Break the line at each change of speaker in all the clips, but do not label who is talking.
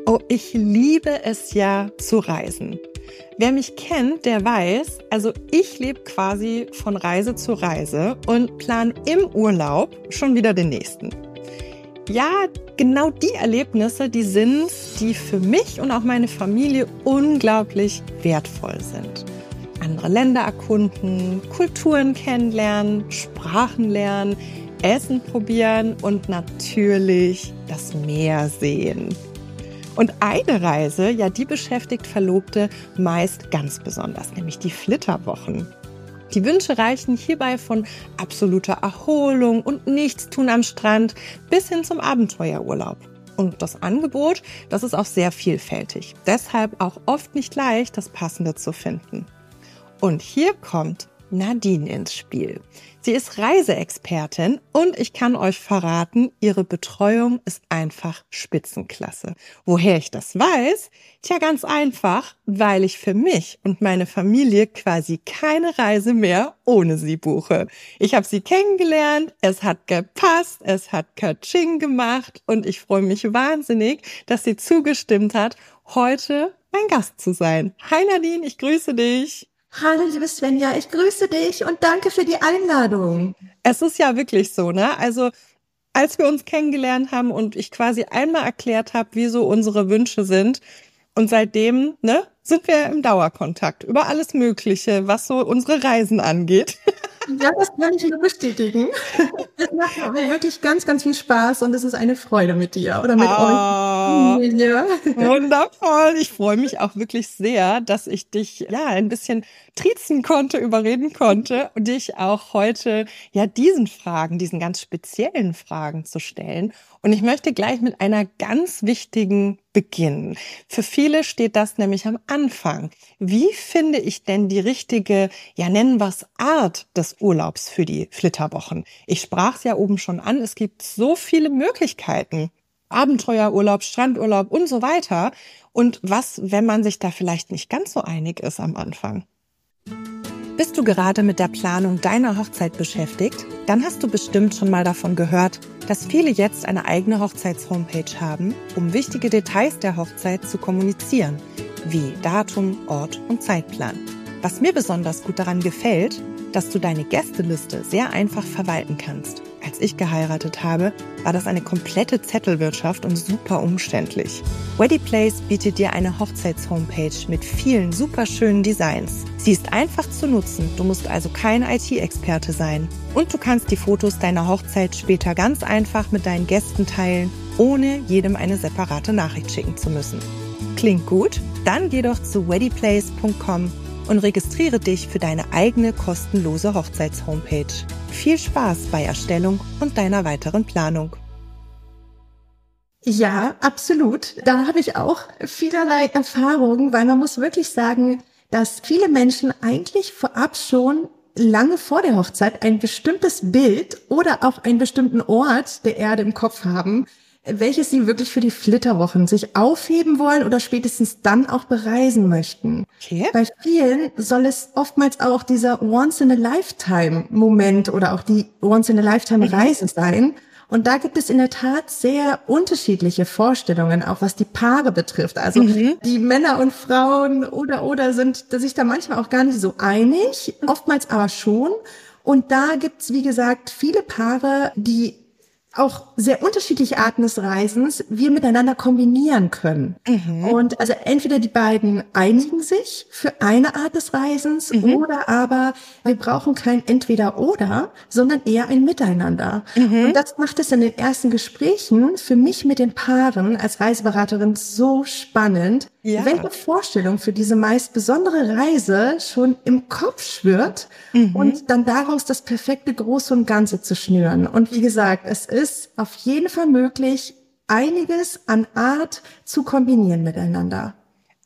Oh, ich liebe es ja zu reisen. Wer mich kennt, der weiß, also ich lebe quasi von Reise zu Reise und plane im Urlaub schon wieder den nächsten. Ja, genau die Erlebnisse, die für mich und auch meine Familie unglaublich wertvoll sind. Andere Länder erkunden, Kulturen kennenlernen, Sprachen lernen, Essen probieren und natürlich das Meer sehen. Und eine Reise, ja, die beschäftigt Verlobte meist ganz besonders, nämlich die Flitterwochen. Die Wünsche reichen hierbei von absoluter Erholung und Nichtstun am Strand bis hin zum Abenteuerurlaub. Und das Angebot, das ist auch sehr vielfältig. Deshalb auch oft nicht leicht, das Passende zu finden. Und hier kommt Nadine ins Spiel. Sie ist Reiseexpertin und ich kann euch verraten, ihre Betreuung ist einfach Spitzenklasse. Woher ich das weiß? Tja, ganz einfach, weil ich für mich und meine Familie quasi keine Reise mehr ohne sie buche. Ich habe sie kennengelernt, es hat gepasst, es hat Katsching gemacht und ich freue mich wahnsinnig, dass sie zugestimmt hat, heute mein Gast zu sein. Hi Nadine, ich grüße dich.
Hallo, liebe Svenja, ich grüße dich und danke für die Einladung.
Es ist ja wirklich so, ne? Also, als wir uns kennengelernt haben und ich quasi einmal erklärt habe, wie so unsere Wünsche sind und seitdem, ne, sind wir im Dauerkontakt über alles Mögliche, was so unsere Reisen angeht.
Ja, das kann ich nur bestätigen. Es macht mir wirklich ganz, ganz viel Spaß und es ist eine Freude mit dir oder mit euch. Ja.
Wundervoll. Ich freue mich auch wirklich sehr, dass ich dich ja ein bisschen triezen konnte, überreden konnte und dich auch heute ja diesen ganz speziellen Fragen zu stellen. Und ich möchte gleich mit einer ganz wichtigen beginnen. Für viele steht das nämlich am Anfang. Wie finde ich denn die richtige, ja nennen wir es Art des Urlaubs für die Flitterwochen? Ich sprach es ja oben schon an, es gibt so viele Möglichkeiten. Abenteuerurlaub, Strandurlaub und so weiter. Und was, wenn man sich da vielleicht nicht ganz so einig ist am Anfang? Bist du gerade mit der Planung deiner Hochzeit beschäftigt? Dann hast du bestimmt schon mal davon gehört, dass viele jetzt eine eigene Hochzeits-Homepage haben, um wichtige Details der Hochzeit zu kommunizieren, wie Datum, Ort und Zeitplan. Was mir besonders gut daran gefällt, dass du deine Gästeliste sehr einfach verwalten kannst. Als ich geheiratet habe, war das eine komplette Zettelwirtschaft und super umständlich. Weddingplace bietet dir eine Hochzeits-Homepage mit vielen super schönen Designs. Sie ist einfach zu nutzen, du musst also kein IT-Experte sein. Und du kannst die Fotos deiner Hochzeit später ganz einfach mit deinen Gästen teilen, ohne jedem eine separate Nachricht schicken zu müssen. Klingt gut? Dann geh doch zu weddingplace.com und registriere dich für deine eigene kostenlose Hochzeits-Homepage. Viel Spaß bei Erstellung und deiner weiteren Planung.
Ja, absolut. Da habe ich auch vielerlei Erfahrungen, weil man muss wirklich sagen, dass viele Menschen eigentlich vorab schon lange vor der Hochzeit ein bestimmtes Bild oder auch einen bestimmten Ort der Erde im Kopf haben, welches sie wirklich für die Flitterwochen sich aufheben wollen oder spätestens dann auch bereisen möchten.
Okay.
Bei vielen soll es oftmals auch dieser Once-in-a-Lifetime-Moment oder auch die Once-in-a-Lifetime-Reise sein. Und da gibt es in der Tat sehr unterschiedliche Vorstellungen, auch was die Paare betrifft. Also die Männer und Frauen oder sind sich da manchmal auch gar nicht so einig, oftmals aber schon. Und da gibt's, wie gesagt, viele Paare, die auch sehr unterschiedliche Arten des Reisens wir miteinander kombinieren können. Und also entweder die beiden einigen sich für eine Art des Reisens oder aber wir brauchen kein Entweder-Oder, sondern eher ein Miteinander. Und das macht es in den ersten Gesprächen für mich mit den Paaren als Reiseberaterin so spannend, welche Vorstellung für diese meist besondere Reise schon im Kopf schwirrt und dann daraus das perfekte Große und Ganze zu schnüren. Und wie gesagt, es ist auf jeden Fall möglich, einiges an Art zu kombinieren miteinander.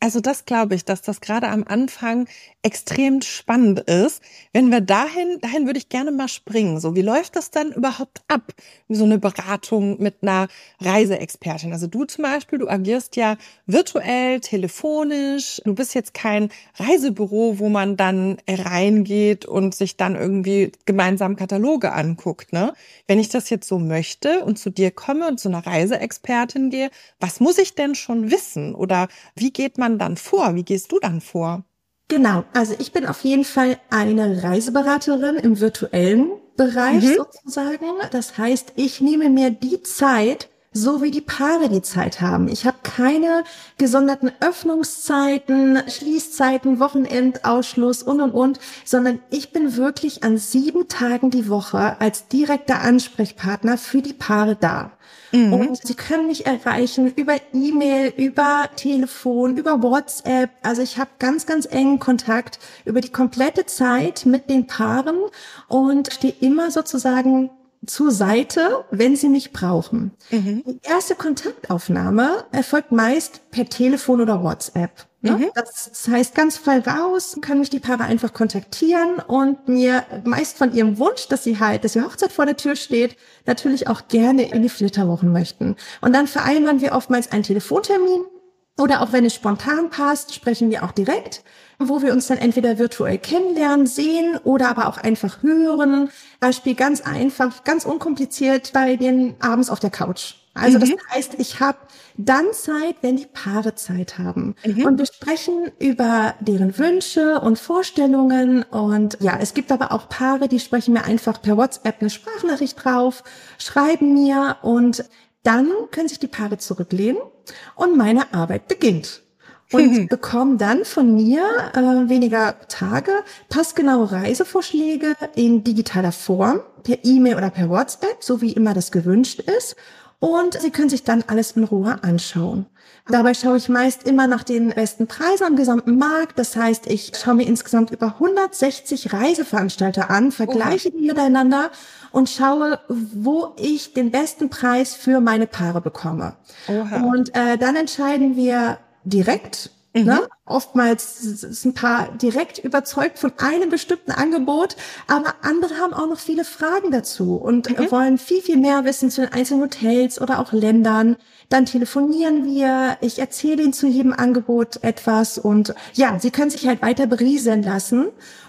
Also das glaube ich, dass das gerade am Anfang extrem spannend ist. Wenn wir dahin würde ich gerne mal springen. So, wie läuft das dann überhaupt ab? So eine Beratung mit einer Reiseexpertin. Also du zum Beispiel, du agierst ja virtuell, telefonisch. Du bist jetzt kein Reisebüro, wo man dann reingeht und sich dann irgendwie gemeinsam Kataloge anguckt, ne? Wenn ich das jetzt so möchte und zu dir komme und zu einer Reiseexpertin gehe, was muss ich denn schon wissen? Oder wie geht man dann vor? Wie gehst du dann vor?
Genau, also ich bin auf jeden Fall eine Reiseberaterin im virtuellen Bereich
Mhm.
sozusagen. Das heißt, ich nehme mir die Zeit, so wie die Paare die Zeit haben. Ich habe keine gesonderten Öffnungszeiten, Schließzeiten, Wochenendausschluss und, sondern ich bin wirklich an 7 Tagen die Woche als direkter Ansprechpartner für die Paare da.
Mhm.
Und sie können mich erreichen über E-Mail, über Telefon, über WhatsApp. Also ich habe ganz, ganz engen Kontakt über die komplette Zeit mit den Paaren und stehe immer sozusagen zur Seite, wenn sie mich brauchen.
Mhm.
Die erste Kontaktaufnahme erfolgt meist per Telefon oder WhatsApp. Ne?
Mhm.
Das heißt, ganz frei raus können mich die Paare einfach kontaktieren und mir meist von ihrem Wunsch, dass die Hochzeit vor der Tür steht, natürlich auch gerne in die Flitterwochen möchten. Und dann vereinbaren wir oftmals einen Telefontermin oder auch wenn es spontan passt, sprechen wir auch direkt, wo wir uns dann entweder virtuell kennenlernen, sehen oder aber auch einfach hören. Beispiel ganz einfach, ganz unkompliziert bei den abends auf der Couch. Also das heißt, ich habe dann Zeit, wenn die Paare Zeit haben.
Mhm.
Und wir sprechen über deren Wünsche und Vorstellungen. Und ja, es gibt aber auch Paare, die sprechen mir einfach per WhatsApp eine Sprachnachricht drauf, schreiben mir und dann können sich die Paare zurücklehnen und meine Arbeit beginnt. Und bekommen dann von mir weniger Tage passgenaue Reisevorschläge in digitaler Form, per E-Mail oder per WhatsApp, so wie immer das gewünscht ist. Und sie können sich dann alles in Ruhe anschauen. Dabei schaue ich meist immer nach den besten Preisen am gesamten Markt. Das heißt, ich schaue mir insgesamt über 160 Reiseveranstalter an, vergleiche die miteinander und schaue, wo ich den besten Preis für meine Paare bekomme.
Oha.
Und dann entscheiden wir direkt. Ne? Oftmals ist ein Paar direkt überzeugt von einem bestimmten Angebot, aber andere haben auch noch viele Fragen dazu und wollen viel, viel mehr wissen zu den einzelnen Hotels oder auch Ländern. Dann telefonieren wir, ich erzähle ihnen zu jedem Angebot etwas und ja, sie können sich halt weiter berieseln lassen.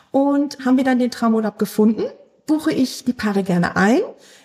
Und haben wir dann den Traumurlaub gefunden, buche ich die Paare gerne ein.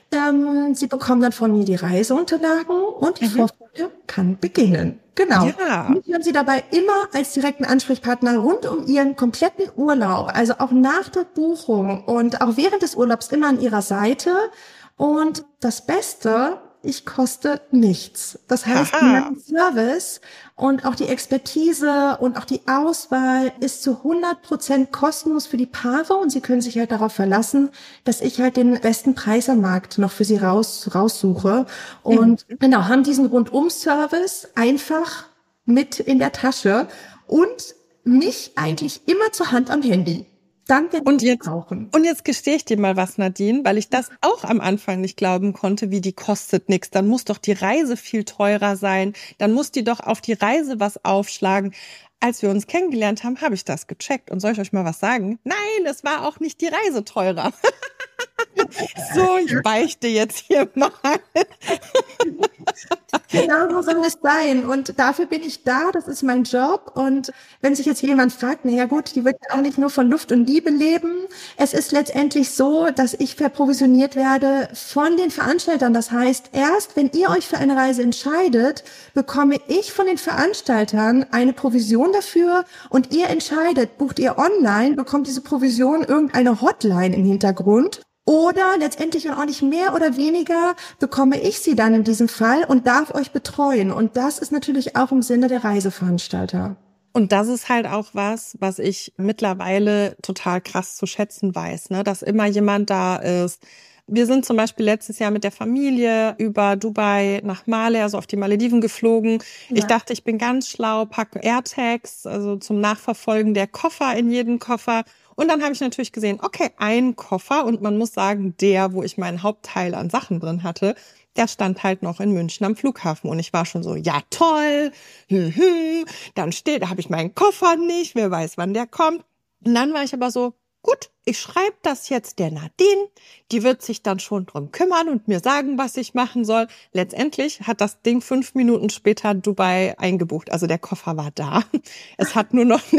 Sie bekommen dann von mir die Reiseunterlagen und die Vorfreude kann beginnen. Genau.
Ja.
Mich haben Sie dabei immer als direkten Ansprechpartner rund um Ihren kompletten Urlaub, also auch nach der Buchung und auch während des Urlaubs immer an Ihrer Seite. Und das Beste, ich koste nichts. Das heißt, mein Service und auch die Expertise und auch die Auswahl ist zu 100% kostenlos für die Paare und sie können sich halt darauf verlassen, dass ich halt den besten Preis am Markt noch für sie raussuche. Und genau, haben diesen Rundum-Service einfach mit in der Tasche und mich eigentlich immer zur Hand am Handy. Dann, wenn
Und
Sie
jetzt,
brauchen.
und jetzt gestehe ich dir mal was, Nadine, weil ich das auch am Anfang nicht glauben konnte, wie die kostet nichts. Dann muss doch die Reise viel teurer sein. Dann muss die doch auf die Reise was aufschlagen. Als wir uns kennengelernt haben, habe ich das gecheckt. Und soll ich euch mal was sagen? Nein, es war auch nicht die Reise teurer. So, ich beichte jetzt hier mal.
Genau so soll es sein. Und dafür bin ich da. Das ist mein Job. Und wenn sich jetzt jemand fragt, na ja gut, die wird auch nicht nur von Luft und Liebe leben. Es ist letztendlich so, dass ich verprovisioniert werde von den Veranstaltern. Das heißt, erst wenn ihr euch für eine Reise entscheidet, bekomme ich von den Veranstaltern eine Provision dafür und ihr entscheidet, bucht ihr online, bekommt diese Provision irgendeine Hotline im Hintergrund. Oder letztendlich und auch nicht mehr oder weniger bekomme ich sie dann in diesem Fall und darf euch betreuen. Und das ist natürlich auch im Sinne der Reiseveranstalter.
Und das ist halt auch was ich mittlerweile total krass zu schätzen weiß, ne? Dass immer jemand da ist. Wir sind zum Beispiel letztes Jahr mit der Familie über Dubai nach Malé, also auf die Malediven geflogen. Ja. Ich dachte, ich bin ganz schlau, packe AirTags, also zum Nachverfolgen der Koffer in jeden Koffer. Und dann habe ich natürlich gesehen, okay, ein Koffer und man muss sagen, der, wo ich meinen Hauptteil an Sachen drin hatte, der stand halt noch in München am Flughafen und ich war schon so, ja toll, dann da habe ich meinen Koffer nicht, wer weiß, wann der kommt. Und dann war ich aber so, gut, ich schreibe das jetzt der Nadine, die wird sich dann schon drum kümmern und mir sagen, was ich machen soll. Letztendlich hat das Ding 5 Minuten später Dubai eingebucht, also der Koffer war da. Es hat nur noch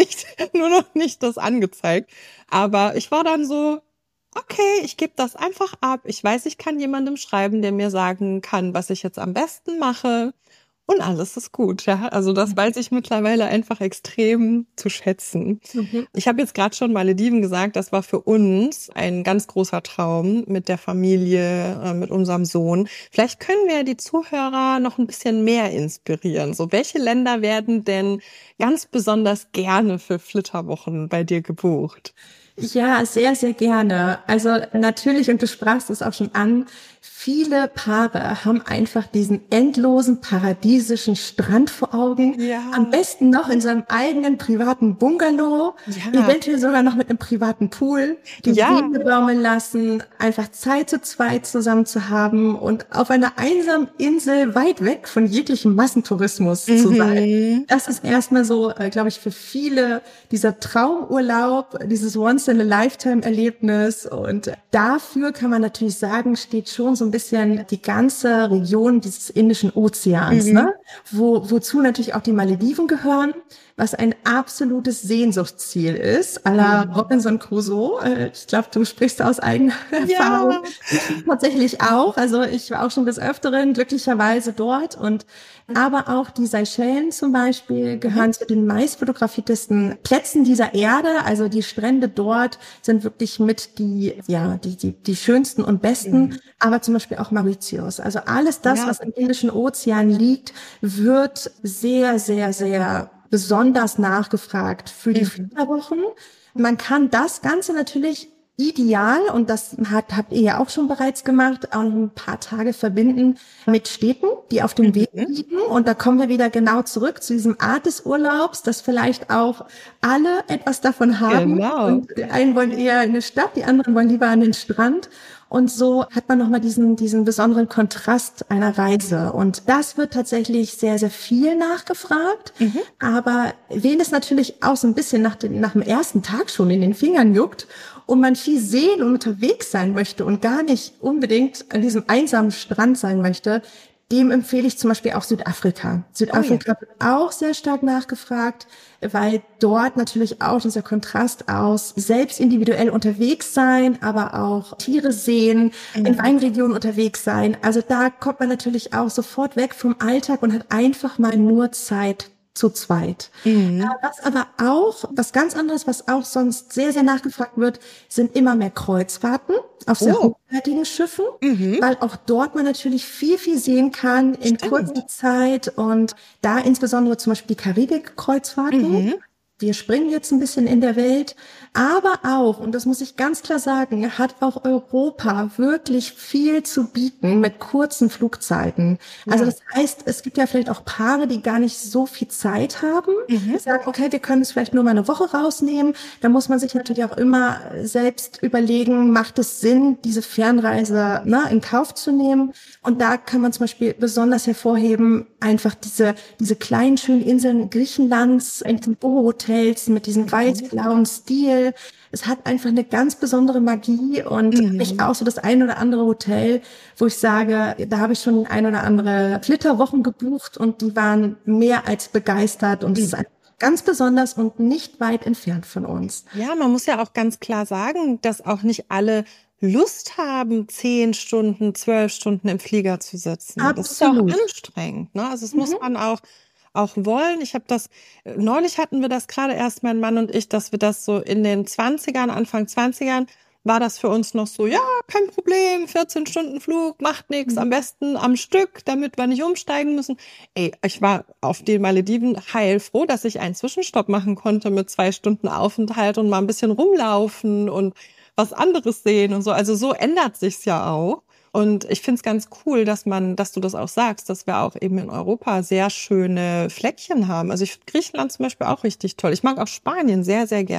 nicht das angezeigt. Aber ich war dann so, okay, ich gebe das einfach ab. Ich weiß, ich kann jemandem schreiben, der mir sagen kann, was ich jetzt am besten mache. Und alles ist gut, ja. Also das weiß ich mittlerweile einfach extrem zu schätzen. Ich habe jetzt gerade schon Malediven gesagt, das war für uns ein ganz großer Traum mit der Familie, mit unserem Sohn. Vielleicht können wir die Zuhörer noch ein bisschen mehr inspirieren. So, welche Länder werden denn ganz besonders gerne für Flitterwochen bei dir gebucht?
Ja, sehr, sehr gerne. Also natürlich, und du sprachst es auch schon an, viele Paare haben einfach diesen endlosen, paradiesischen Strand vor Augen.
Ja.
Am besten noch in seinem eigenen privaten Bungalow, eventuell sogar noch mit einem privaten Pool, die Wiese baumeln lassen, einfach Zeit zu zweit zusammen zu haben und auf einer einsamen Insel weit weg von jeglichem Massentourismus zu sein. Das ist erstmal so, glaube ich, für viele dieser Traumurlaub, dieses Once-in-a-Lifetime-Erlebnis. Und dafür kann man natürlich sagen, steht schon so ein bisschen die ganze Region dieses Indischen Ozeans, ne? Wozu natürlich auch die Malediven gehören, was ein absolutes Sehnsuchtsziel ist, à la Robinson Crusoe. Ich glaube, du sprichst aus eigener Erfahrung. Tatsächlich auch. Also ich war auch schon des Öfteren glücklicherweise dort. Aber auch die Seychellen zum Beispiel gehören zu den meistfotografiertesten Plätzen dieser Erde. Also die Strände dort sind wirklich mit die schönsten und besten. Aber zum Beispiel auch Mauritius. Also alles das, was im Indischen Ozean liegt, wird sehr, sehr, sehr besonders nachgefragt für die Flitterwochen. Man kann das Ganze natürlich ideal, und das habt ihr ja auch schon bereits gemacht, auch ein paar Tage verbinden mit Städten, die auf dem Weg liegen. Und da kommen wir wieder genau zurück zu diesem Art des Urlaubs, dass vielleicht auch alle etwas davon haben.
Genau.
Und die einen wollen eher in eine Stadt, die anderen wollen lieber an den Strand. Und so hat man nochmal diesen besonderen Kontrast einer Reise. Und das wird tatsächlich sehr, sehr viel nachgefragt. Aber wen es natürlich auch so ein bisschen nach dem ersten Tag schon in den Fingern juckt und man viel sehen und unterwegs sein möchte und gar nicht unbedingt an diesem einsamen Strand sein möchte, dem empfehle ich zum Beispiel auch Südafrika. Südafrika wird auch sehr stark nachgefragt, weil dort natürlich auch dieser Kontrast aus selbst individuell unterwegs sein, aber auch Tiere sehen, in Weinregionen unterwegs sein. Also da kommt man natürlich auch sofort weg vom Alltag und hat einfach mal nur Zeit zu zweit. Was aber auch, was ganz anderes, was auch sonst sehr, sehr nachgefragt wird, sind immer mehr Kreuzfahrten auf sehr hochwertigen Schiffen, weil auch dort man natürlich viel, viel sehen kann in kurzer Zeit und da insbesondere zum Beispiel die Karibik-Kreuzfahrten. Wir springen jetzt ein bisschen in der Welt, aber auch, und das muss ich ganz klar sagen, hat auch Europa wirklich viel zu bieten mit kurzen Flugzeiten. Also das heißt, es gibt ja vielleicht auch Paare, die gar nicht so viel Zeit haben. Die sagen, okay, wir können es vielleicht nur mal eine Woche rausnehmen. Da muss man sich natürlich auch immer selbst überlegen, macht es Sinn, diese Fernreise in Kauf zu nehmen? Und da kann man zum Beispiel besonders hervorheben, einfach diese kleinen, schönen Inseln Griechenlands, in den Boho-Hotels mit diesem weiß-blauen Stil. Es hat einfach eine ganz besondere Magie und ich auch so das ein oder andere Hotel, wo ich sage, da habe ich schon ein oder andere Flitterwochen gebucht und die waren mehr als begeistert und es ist einfach ganz besonders und nicht weit entfernt von uns.
Ja, man muss ja auch ganz klar sagen, dass auch nicht alle Lust haben, 10 Stunden, 12 Stunden im Flieger zu sitzen.
Absolut.
Das ist ja auch anstrengend, ne? Also das muss man auch wollen. Ich habe das, neulich hatten wir das gerade erst, mein Mann und ich, dass wir das so in den 20ern, Anfang 20ern, war das für uns noch so, ja, kein Problem, 14 Stunden Flug, macht nichts, am besten am Stück, damit wir nicht umsteigen müssen. Ey, ich war auf den Malediven heilfroh, dass ich einen Zwischenstopp machen konnte mit 2 Stunden Aufenthalt und mal ein bisschen rumlaufen und was anderes sehen und so. Also so ändert sich's ja auch. Und ich finde es ganz cool, dass du das auch sagst, dass wir auch eben in Europa sehr schöne Fleckchen haben. Also ich finde Griechenland zum Beispiel auch richtig toll. Ich mag auch Spanien sehr, sehr gern.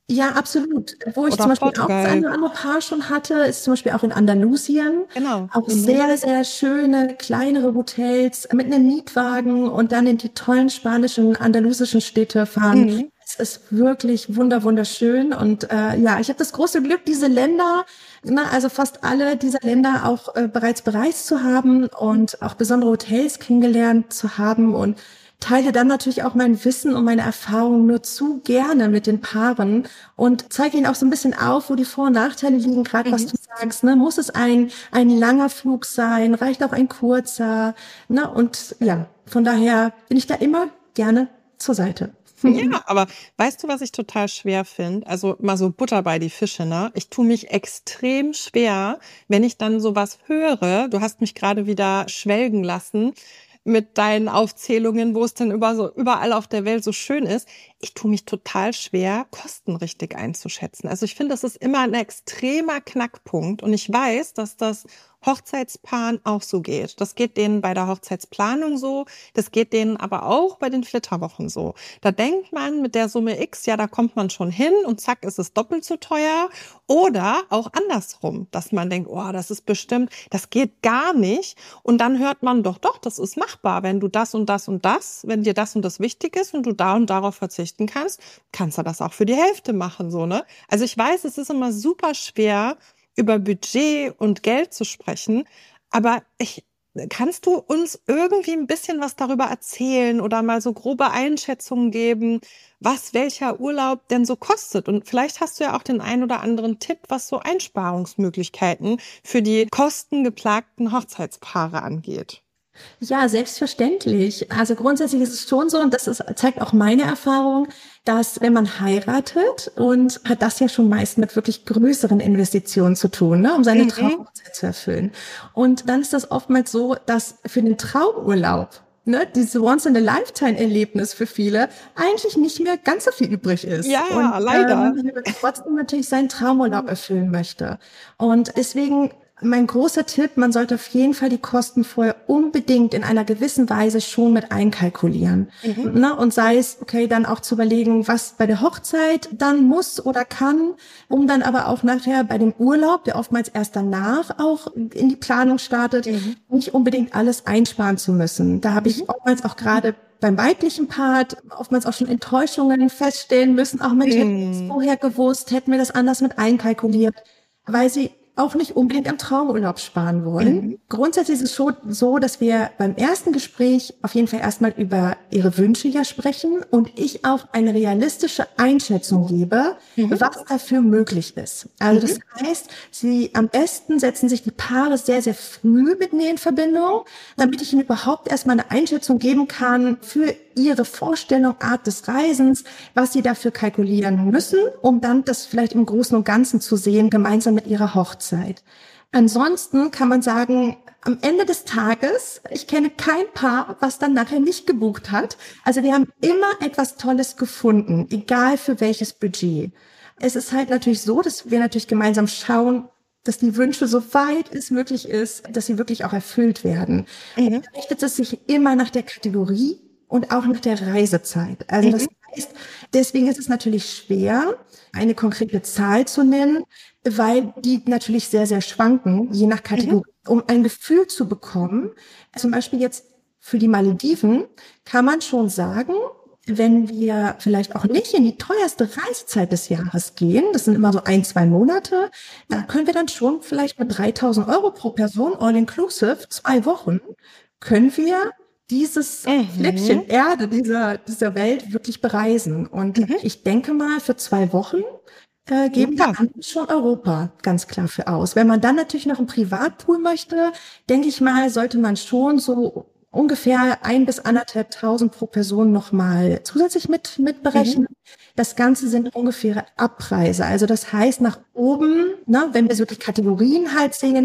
Ja, absolut. Wo ich
Oder
zum Beispiel auch das
Portugal.
eine oder andere Paar schon hatte, ist zum Beispiel auch in Andalusien.
Genau.
Auch sehr, sehr schöne, kleinere Hotels mit einem Mietwagen und dann in die tollen spanischen, andalusischen Städte fahren.
Mhm.
Es ist wirklich wunderschön. Und ja, ich habe das große Glück, diese Länder, also fast alle dieser Länder auch bereits bereist zu haben und auch besondere Hotels kennengelernt zu haben und teile dann natürlich auch mein Wissen und meine Erfahrungen nur zu gerne mit den Paaren und zeige ihnen auch so ein bisschen auf, wo die Vor- und Nachteile liegen, gerade was
Mhm.
du sagst, ne? Muss es ein langer Flug sein, reicht auch ein kurzer, ne? Und ja, von daher bin ich da immer gerne zur Seite.
Ja, aber weißt du, was ich total schwer finde? Also mal so Butter bei die Fische, ne? Ich tue mich extrem schwer, wenn ich dann sowas höre. Du hast mich gerade wieder schwelgen lassen mit deinen Aufzählungen, wo es denn überall auf der Welt so schön ist. Ich tue mich total schwer, Kosten richtig einzuschätzen. Also ich finde, das ist immer ein extremer Knackpunkt. Und ich weiß, dass das Hochzeitspaaren auch so geht. Das geht denen bei der Hochzeitsplanung so, das geht denen aber auch bei den Flitterwochen so. Da denkt man mit der Summe X, ja, da kommt man schon hin und zack, ist es doppelt so teuer. Oder auch andersrum, dass man denkt, oh, das ist bestimmt, das geht gar nicht. Und dann hört man doch, das ist machbar, wenn du das und das und das, wenn dir das und das wichtig ist und du da und darauf verzichten kannst, kannst du das auch für die Hälfte machen, so, ne? Also ich weiß, es ist immer super schwer, über Budget und Geld zu sprechen. Aber kannst du uns irgendwie ein bisschen was darüber erzählen oder mal so grobe Einschätzungen geben, was welcher Urlaub denn so kostet? Und vielleicht hast du ja auch den ein oder anderen Tipp, was so Einsparungsmöglichkeiten für die kostengeplagten Hochzeitspaare angeht.
Ja, selbstverständlich. Also grundsätzlich ist es schon so, und zeigt auch meine Erfahrung, dass wenn man heiratet und hat das ja schon meist mit wirklich größeren Investitionen zu tun, ne, um seine
Mhm.
Traumhochzeit zu erfüllen. Und dann ist das oftmals so, dass für den Traumurlaub, ne, diese Once-in-a-Lifetime-Erlebnis für viele eigentlich nicht mehr ganz so viel übrig ist. Und
Ja, leider.
man trotzdem natürlich seinen Traumurlaub erfüllen möchte. Und deswegen mein großer Tipp, man sollte auf jeden Fall die Kosten vorher unbedingt in einer gewissen Weise schon mit einkalkulieren.
Mhm.
Ne? Und sei es, okay, dann auch zu überlegen, was bei der Hochzeit dann muss oder kann, um dann aber auch nachher bei dem Urlaub, der oftmals erst danach auch in die Planung startet,
Mhm.
nicht unbedingt alles einsparen zu müssen. Da habe ich oftmals auch gerade beim weiblichen Part oftmals auch schon Enttäuschungen feststellen müssen. Auch Mensch, hätten wir es
Mhm.
vorher gewusst, hätten wir das anders mit einkalkuliert, weil sie auch nicht unbedingt am Traumurlaub sparen wollen.
Mhm.
Grundsätzlich ist es schon so, dass wir beim ersten Gespräch auf jeden Fall erstmal über ihre Wünsche ja sprechen und ich auch eine realistische Einschätzung gebe,
Mhm.
was dafür möglich ist. Also das heißt, am besten setzen sich die Paare sehr, sehr früh mit mir in Verbindung, damit ich ihnen überhaupt erstmal eine Einschätzung geben kann für ihre Vorstellung, Art des Reisens, was sie dafür kalkulieren müssen, um dann das vielleicht im Großen und Ganzen zu sehen, gemeinsam mit ihrer Hochzeit. Ansonsten kann man sagen, am Ende des Tages, ich kenne kein Paar, was dann nachher nicht gebucht hat. Also wir haben immer etwas Tolles gefunden, egal für welches Budget. Es ist halt natürlich so, dass wir natürlich gemeinsam schauen, dass die Wünsche so weit es möglich ist, dass sie wirklich auch erfüllt werden. Und
Mhm.
da richtet es sich immer nach der Kategorie und auch nach der Reisezeit. Also das heißt, deswegen ist es natürlich schwer, eine konkrete Zahl zu nennen, weil die natürlich sehr, sehr schwanken, je nach
Mhm.
Kategorie. Um ein Gefühl zu bekommen, zum Beispiel jetzt für die Malediven, kann man schon sagen, wenn wir vielleicht auch nicht in die teuerste Reisezeit des Jahres gehen, das sind immer so 1, 2 Monate, da können wir dann schon vielleicht mit 3.000 € pro Person, all inclusive, 2 Wochen, können wir dieses
Mhm.
Fleckchen Erde dieser Welt wirklich bereisen. Und
Mhm.
ich denke mal, für 2 Wochen geben da
Super.
andere schon Europa ganz klar für aus. Wenn man dann natürlich noch einen Privatpool möchte, denke ich mal, sollte man schon so ungefähr 1.000 bis 1.500 pro Person nochmal zusätzlich mit
Mhm.
berechnen. Das Ganze sind ungefähre Abpreise. Also das heißt nach oben, ne, wenn wir so die Kategorien halt sehen,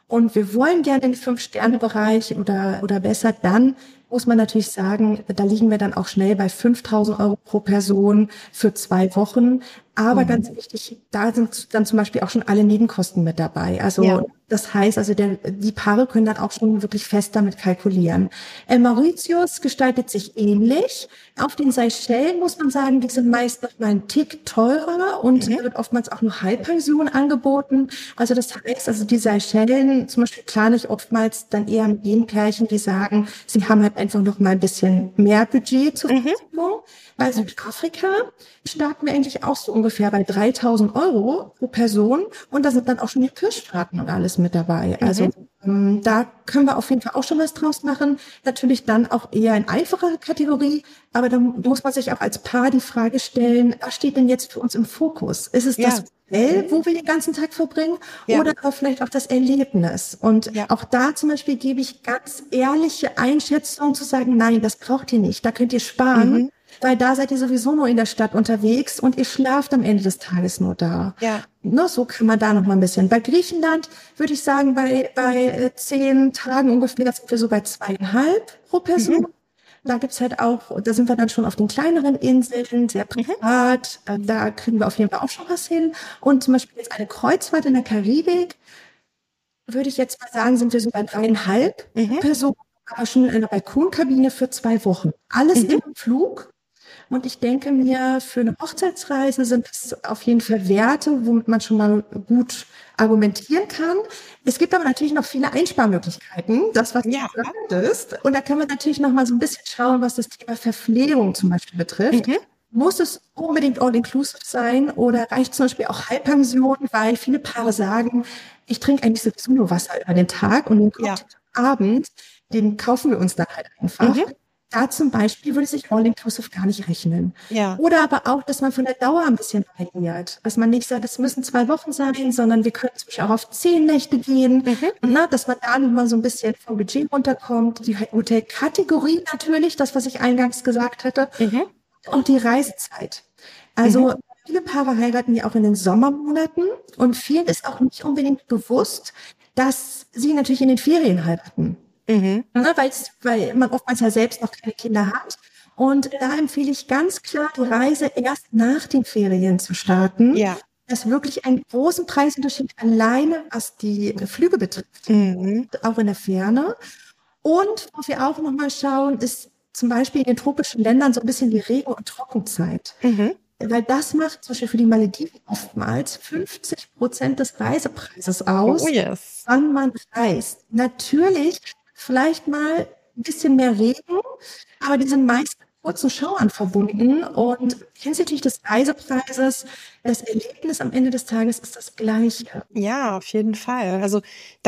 und wir wollen gerne in den 5-Sterne-Bereich oder besser, dann muss man natürlich sagen, da liegen wir dann auch schnell bei 5.000 Euro pro Person für 2 Wochen. Aber ganz wichtig, da sind dann zum Beispiel auch schon alle Nebenkosten mit dabei. Also das heißt, also die Paare können dann auch schon wirklich fest damit kalkulieren. Mauritius gestaltet sich ähnlich. Auf den Seychellen muss man sagen, die sind meist noch mal einen Tick teurer und wird oftmals auch nur Halbpension angeboten. Also das heißt, also die Seychellen zum Beispiel plane ich oftmals dann eher mit den Pärchen, die sagen, sie haben halt einfach noch mal ein bisschen mehr Budget zur Verfügung. Bei Südafrika starten wir eigentlich auch so ungefähr bei 3.000 Euro pro Person und da sind dann auch schon die Kirschfahrten und alles mit dabei. Also da können wir auf jeden Fall auch schon was draus machen. Natürlich dann auch eher in einfachere Kategorie, aber dann muss man sich auch als Paar die Frage stellen, was steht denn jetzt für uns im Fokus? Ist es das Hotel, wo wir den ganzen Tag verbringen oder aber vielleicht auch das Erlebnis? Und auch da zum Beispiel gebe ich ganz ehrliche Einschätzungen zu sagen, nein, das braucht ihr nicht, da könnt ihr sparen. Weil da seid ihr sowieso nur in der Stadt unterwegs und ihr schlaft am Ende des Tages nur da. Ne, so kann man da noch mal ein bisschen. Bei Griechenland würde ich sagen, bei 10 Tagen ungefähr sind wir so bei 2,5 pro Person. Da gibt's halt auch, da sind wir dann schon auf den kleineren Inseln, sehr privat. Da kriegen wir auf jeden Fall auch schon was hin. Und zum Beispiel jetzt eine Kreuzfahrt in der Karibik, würde ich jetzt mal sagen, sind wir so bei 3,5 Personen, aber schon in einer Balkonkabine für 2 Wochen. Alles im Flug. Und ich denke mir, für eine Hochzeitsreise sind es auf jeden Fall Werte, womit man schon mal gut argumentieren kann. Es gibt aber natürlich noch viele Einsparmöglichkeiten, das, was du sagtest. Und da können wir natürlich noch mal so ein bisschen schauen, was das Thema Verpflegung zum Beispiel betrifft. Muss es unbedingt all-inclusive sein oder reicht zum Beispiel auch Halbpension, weil viele Paare sagen, ich trinke eigentlich sowieso nur Wasser über den Tag und den Cocktail am Abend, den kaufen wir uns dann halt einfach. Da zum Beispiel würde sich all-inclusive gar nicht rechnen. Oder aber auch, dass man von der Dauer ein bisschen variiert. Dass man nicht sagt, es müssen 2 Wochen sein, sondern wir können zum Beispiel auch auf 10 Nächte gehen. Na, dass man da nochmal so ein bisschen vom Budget runterkommt. Die Hotelkategorie natürlich, das, was ich eingangs gesagt hatte. Und die Reisezeit. Also viele Paare heiraten ja auch in den Sommermonaten und vielen ist auch nicht unbedingt bewusst, dass sie natürlich in den Ferien heiraten. Ne, weil man oftmals ja selbst noch keine Kinder hat. Und da empfehle ich ganz klar, die Reise erst nach den Ferien zu starten. Das ist wirklich einen großen Preisunterschied alleine, was die Flüge betrifft, auch in der Ferne. Und was wir auch nochmal schauen, ist zum Beispiel in den tropischen Ländern so ein bisschen die Regen- und Trockenzeit. Weil das macht zum Beispiel für die Malediven oftmals 50% des Reisepreises aus, wann man reist. Natürlich vielleicht mal ein bisschen mehr Regen, aber die sind meist mit kurzen Schauern verbunden. Und hinsichtlich des Reisepreises, das Erlebnis am Ende des Tages ist das Gleiche.
Ja, auf jeden Fall. Also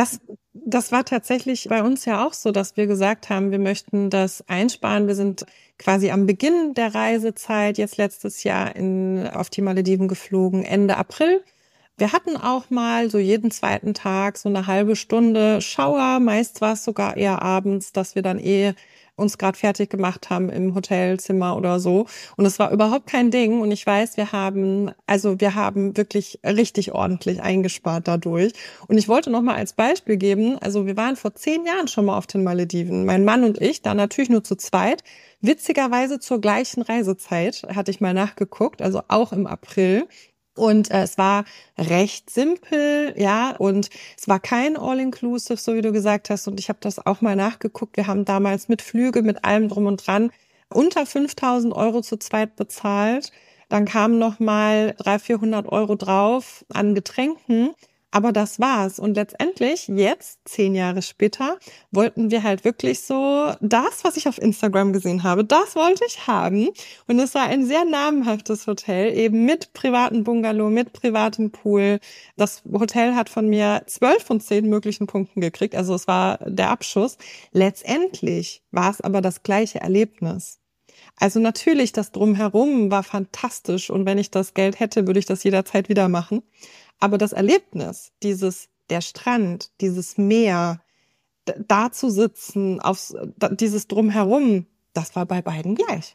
das war tatsächlich bei uns ja auch so, dass wir gesagt haben, wir möchten das einsparen. Wir sind quasi am Beginn der Reisezeit jetzt letztes Jahr auf die Malediven geflogen, Ende April. Wir hatten auch mal so jeden zweiten Tag so eine halbe Stunde Schauer. Meist war es sogar eher abends, dass wir dann uns gerade fertig gemacht haben im Hotelzimmer oder so. Und es war überhaupt kein Ding. Und ich weiß, wir haben wirklich richtig ordentlich eingespart dadurch. Und ich wollte noch mal als Beispiel geben, also wir waren vor 10 Jahren schon mal auf den Malediven. Mein Mann und ich, da natürlich nur zu zweit. Witzigerweise zur gleichen Reisezeit hatte ich mal nachgeguckt, also auch im April. Und es war recht simpel, ja, und es war kein All-Inclusive, so wie du gesagt hast. Und ich habe das auch mal nachgeguckt. Wir haben damals mit Flüge, mit allem drum und dran, unter 5.000 Euro zu zweit bezahlt. Dann kamen noch mal 300-400 Euro drauf an Getränken. Aber das war's. Und letztendlich, jetzt, 10 Jahre später, wollten wir halt wirklich so das, was ich auf Instagram gesehen habe, das wollte ich haben. Und es war ein sehr namenhaftes Hotel, eben mit privatem Bungalow, mit privatem Pool. Das Hotel hat von mir 12 von 10 möglichen Punkten gekriegt. Also es war der Abschuss. Letztendlich war es aber das gleiche Erlebnis. Also natürlich, das Drumherum war fantastisch. Und wenn ich das Geld hätte, würde ich das jederzeit wieder machen. Aber das Erlebnis, der Strand, dieses Meer, da zu sitzen, dieses Drumherum, das war bei beiden gleich.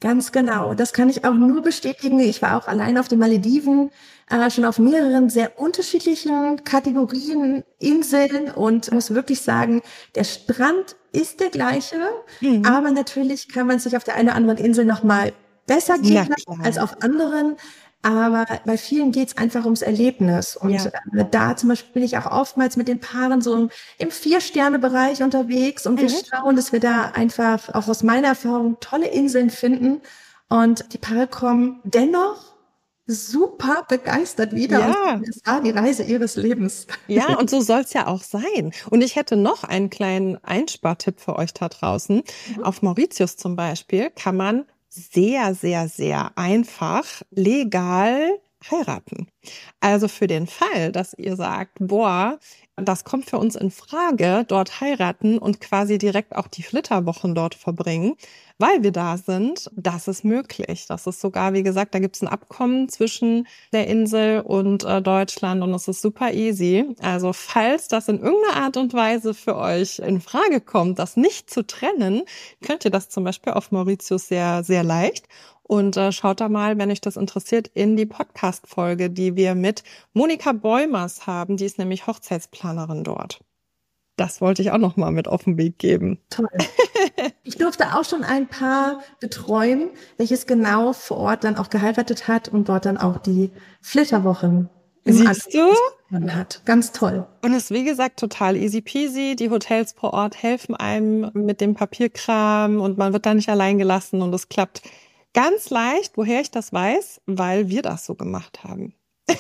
Ganz genau. Das kann ich auch nur bestätigen. Ich war auch allein auf den Malediven, schon auf mehreren sehr unterschiedlichen Kategorien, Inseln und muss wirklich sagen, der Strand ist der gleiche, aber natürlich kann man sich auf der einen oder anderen Insel noch mal besser gehen als auf anderen. Aber bei vielen geht's einfach ums Erlebnis. Und da zum Beispiel bin ich auch oftmals mit den Paaren so im 4-Sterne-Bereich unterwegs und wir schauen, dass wir da einfach auch aus meiner Erfahrung tolle Inseln finden. Und die Paare kommen dennoch super begeistert wieder.
Ja.
Und das war die Reise ihres Lebens.
Ja, und so soll's ja auch sein. Und ich hätte noch einen kleinen Einspartipp für euch da draußen. Auf Mauritius zum Beispiel kann man sehr, sehr, sehr einfach legal heiraten. Also für den Fall, dass ihr sagt, boah, das kommt für uns in Frage, dort heiraten und quasi direkt auch die Flitterwochen dort verbringen, weil wir da sind, das ist möglich. Das ist sogar, wie gesagt, da gibt es ein Abkommen zwischen der Insel und Deutschland und es ist super easy. Also falls das in irgendeiner Art und Weise für euch in Frage kommt, das nicht zu trennen, könnt ihr das zum Beispiel auf Mauritius sehr, sehr leicht. Und schaut da mal, wenn euch das interessiert, in die Podcast-Folge, die wir mit Monika Beumers haben. Die ist nämlich Hochzeitsplanerin dort. Das wollte ich auch noch mal mit auf den Weg geben.
Toll. Ich durfte auch schon ein Paar betreuen, welches genau vor Ort dann auch geheiratet hat und dort dann auch die Flitterwochen
Siehst du?
Hat. Ganz toll.
Und es ist, wie gesagt, total easy peasy. Die Hotels vor Ort helfen einem mit dem Papierkram und man wird da nicht allein gelassen und es klappt ganz leicht. Woher ich das weiß? Weil wir das so gemacht haben.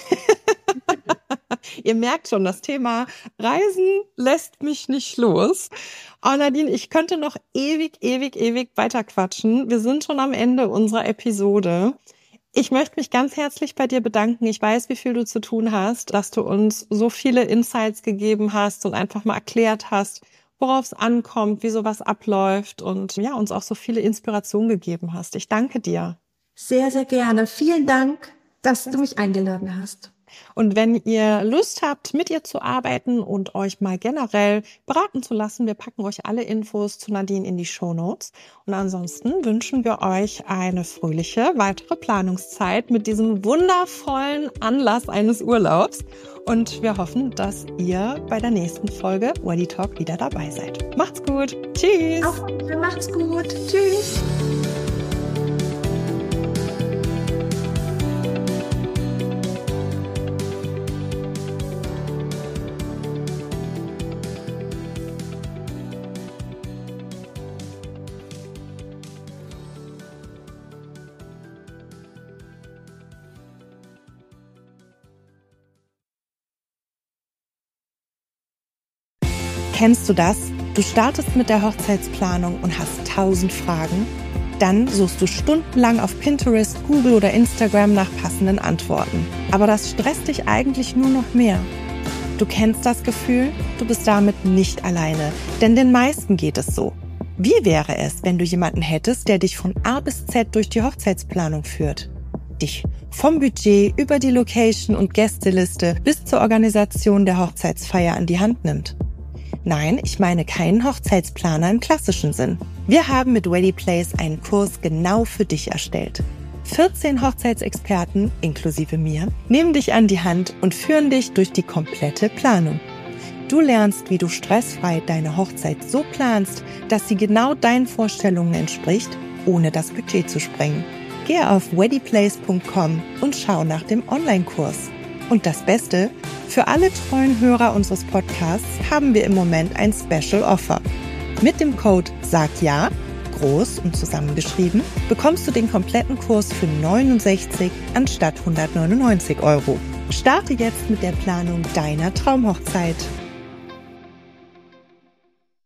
Ihr merkt schon, das Thema Reisen lässt mich nicht los. Oh Nadine, ich könnte noch ewig weiter quatschen. Wir sind schon am Ende unserer Episode. Ich möchte mich ganz herzlich bei dir bedanken. Ich weiß, wie viel du zu tun hast, dass du uns so viele Insights gegeben hast und einfach mal erklärt hast, worauf es ankommt, wie sowas abläuft und ja, uns auch so viele Inspirationen gegeben hast. Ich danke dir.
Sehr, sehr gerne. Vielen Dank, dass du mich eingeladen hast.
Und wenn ihr Lust habt, mit ihr zu arbeiten und euch mal generell beraten zu lassen, wir packen euch alle Infos zu Nadine in die Shownotes. Und ansonsten wünschen wir euch eine fröhliche weitere Planungszeit mit diesem wundervollen Anlass eines Urlaubs. Und wir hoffen, dass ihr bei der nächsten Folge Wedding Talk wieder dabei seid. Macht's gut. Tschüss.
Auch macht's gut. Tschüss.
Kennst du das? Du startest mit der Hochzeitsplanung und hast 1000 Fragen? Dann suchst du stundenlang auf Pinterest, Google oder Instagram nach passenden Antworten. Aber das stresst dich eigentlich nur noch mehr. Du kennst das Gefühl? Du bist damit nicht alleine, denn den meisten geht es so. Wie wäre es, wenn du jemanden hättest, der dich von A bis Z durch die Hochzeitsplanung führt? Dich vom Budget über die Location und Gästeliste bis zur Organisation der Hochzeitsfeier an die Hand nimmt? Nein, ich meine keinen Hochzeitsplaner im klassischen Sinn. Wir haben mit WeddingPlace einen Kurs genau für dich erstellt. 14 Hochzeitsexperten, inklusive mir, nehmen dich an die Hand und führen dich durch die komplette Planung. Du lernst, wie du stressfrei deine Hochzeit so planst, dass sie genau deinen Vorstellungen entspricht, ohne das Budget zu sprengen. Gehe auf weddingplace.com und schau nach dem Online-Kurs. Und das Beste, für alle treuen Hörer unseres Podcasts haben wir im Moment ein Special Offer. Mit dem Code SAGJA, groß und zusammengeschrieben, bekommst du den kompletten Kurs für 69 anstatt 199 €. Starte jetzt mit der Planung deiner Traumhochzeit.